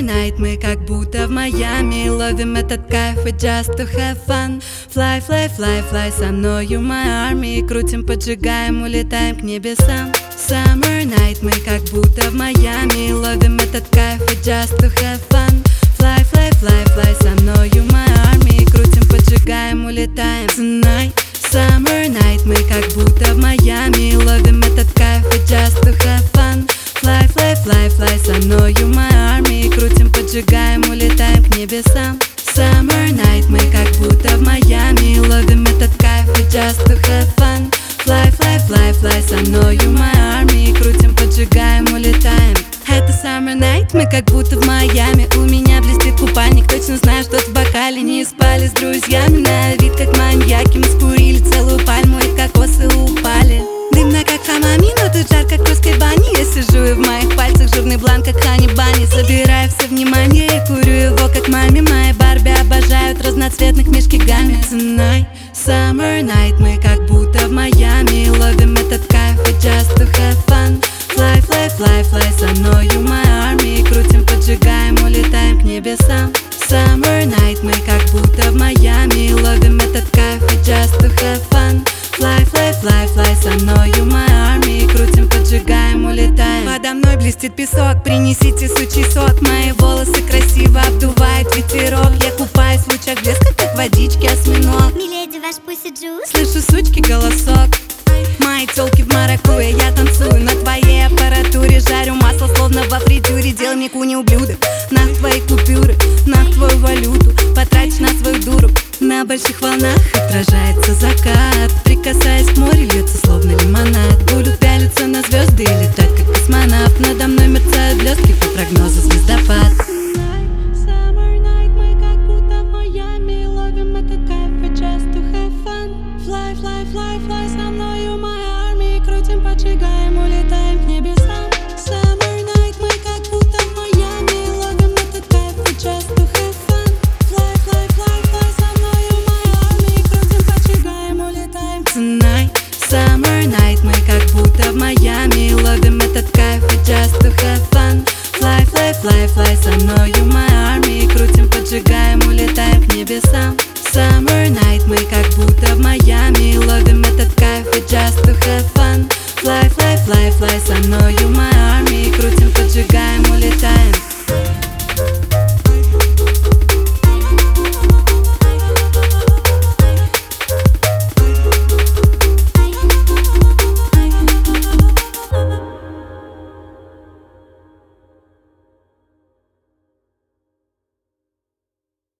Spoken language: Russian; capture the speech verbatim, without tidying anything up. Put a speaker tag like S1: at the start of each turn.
S1: night, мы как будто в Майами, ловим этот кайф и just to have fun. Fly, fly, fly, fly со мною my army, крутим, поджигаем, улетаем к небесам. Summer night, мы как будто в Майами, ловим этот кайф и just to have fun. Fly, fly, fly, fly со мною my army, крутим, поджигаем, улетаем. Tonight, summer night, мы как будто в Майами, ловим этот кайф и just to have fun. Fly, fly, fly, fly со мною my army, крутим, поджигаем, улетаем к небесам. Summer night, мы как будто в Майами, ловим этот кайф и just to have fun. Fly, fly, fly, fly со мною my army, крутим, поджигаем, улетаем. Это summer night, мы как будто в Майами, у меня блестит купальник, точно знаю, что в бокале. Не спали с друзьями, на вид как маньяки, мы скурили целую пальму и кокосы упали. Дымно как хамами, но тут жарко как в русской бане. Я сижу и в моих пальцах жирный бланк как хани бани. Забираю все внимание и курю его как маме. Мои Барби обожают разноцветных мишки-гамми. Tonight, summer night, мы как будто в Майами, ловим этот кайф и just to have fun. Fly, fly, fly, fly со мною my army, крутим, поджигаем, улетаем к небесам. Summer night, мы как будто в Майами, ловим этот кайф и just to have fun. Fly, fly, fly, fly со мною my army, крутим, поджигаем, улетаем. Подо мной блестит песок, принесите сучий сок. Мои волосы красиво обдувает ветерок. Я купаюсь в лучах блеска, как водички осьминог.
S2: Миледи, ваш пусси джус.
S1: Слышу сучки голосок. Мои тёлки в маракуйе, я танцую на твоей аппаратуре. Жарю масло, словно во фритюре. Делай мне куни ублюдок, на твои купюры, на твою валюту, потрачь на свою дуру. На больших волнах отражается закат, прикасаясь к морю, льется словно лимонад. Будут пялиться на звезды и летать как космонавт. Надо мной мерцают блестки по прогнозу звездопад. Summer night, мы как будто в Майами, ловим этот кайф и just to have fun. Fly, fly, fly, fly со мною my army, крутим, поджигаем,